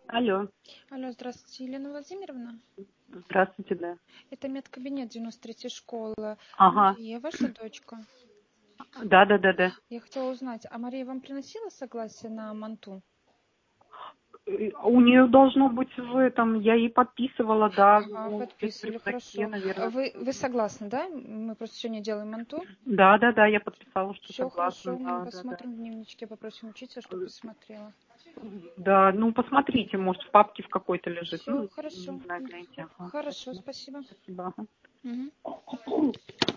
Алло, Алло, здравствуйте, Елена Владимировна. здравствуйте, да. Это медкабинет 93-й школы. Ага, Мария, ваша дочка. да. Я хотела узнать, а Мария вам приносила согласие на манту? У нее должно быть в этом, я ей подписывала, да, Ага, в подписывали, рюкзаке, хорошо. наверное. Вы согласны, да? Мы просто сегодня делаем манту. Да, я подписала, что Все согласна, хорошо, мы да. посмотрим в дневничке, попросим учителя, чтобы посмотрела. Да, ну посмотрите, может в папке в какой-то лежит, Все ну, не хорошо. знаю, гляньте. Ага, Хорошо, спасибо. спасибо. Спасибо, ага. Мгм.